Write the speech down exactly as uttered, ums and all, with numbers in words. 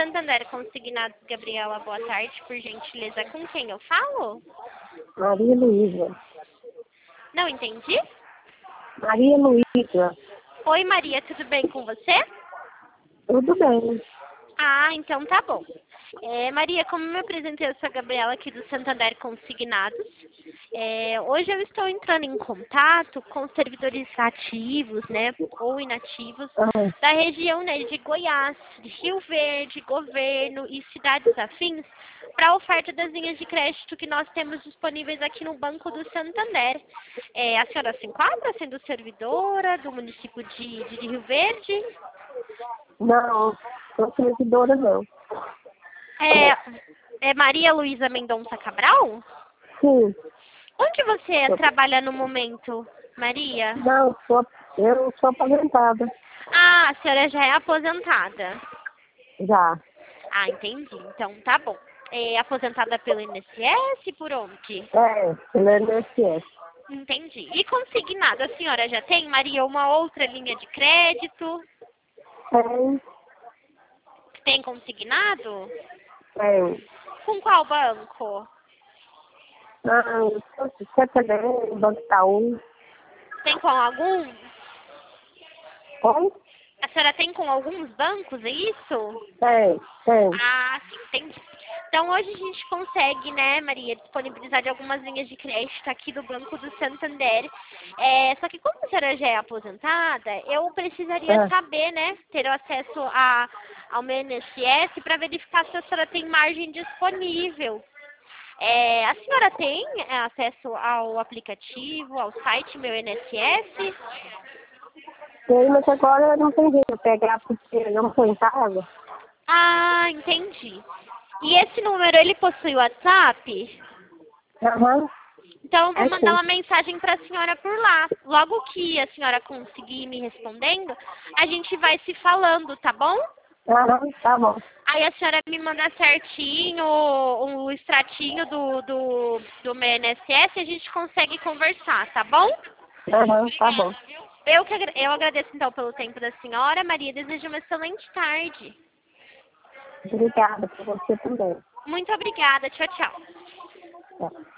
Santander Consignados, Gabriela, boa tarde, por gentileza, com quem eu falo? Maria Luísa. Não entendi? Maria Luísa. Oi, Maria, tudo bem com você? Tudo bem. Ah, então tá bom. É, Maria, como me apresentei, eu sou a Gabriela aqui do Santander Consignados. É, hoje eu estou entrando em contato com servidores ativos, né, ou inativos, Ah, da região, né, de Goiás, de Rio Verde, Governo e cidades afins, para a oferta das linhas de crédito que nós temos disponíveis aqui no Banco do Santander. É, a senhora se enquadra sendo servidora do município de, de Rio Verde? não, sou servidora não. É, é Maria Luísa Mendonça Cabral? Sim, Onde você sou- trabalha no momento, Maria? não, sou, eu sou aposentada. Ah, a senhora já é aposentada. Já. Ah, entendi. Então, tá bom. É aposentada pelo I N S S, por onde? É, pela I N S S. Entendi. E consignado, a senhora já tem, Maria, uma outra linha de crédito? Tem, Tem consignado? tem. Com qual banco? Não, você também, Banco Itaú. Tem com algum? Tem? A senhora tem com alguns bancos, é isso? Tem, tem. Ah, sim, entendi. Então hoje a gente consegue, né, Maria, disponibilizar de algumas linhas de crédito aqui do Banco do Santander. É, só que como a senhora já é aposentada, eu precisaria É. saber, né, ter acesso a, ao meu I N S S para verificar se a senhora tem margem disponível. É, a senhora tem é, acesso ao aplicativo, ao site Meu I N S S? Tem, mas agora não tem jeito de pegar porque eu não estou em casa. Ah, entendi. E esse número, ele possui WhatsApp? Aham, Então, eu vou é mandar sim. uma mensagem para a senhora por lá. Logo que a senhora conseguir me respondendo, a gente vai se falando, tá bom? Aham, tá bom. Aí a senhora me manda certinho o, o extratinho do, do, do meu I N S S e a gente consegue conversar, tá bom? Aham, tá bom. Eu, que, agra- eu agradeço então pelo tempo da senhora, Maria. Desejo uma excelente tarde. Obrigada por você também. Muito obrigada. Tchau, tchau. Tá.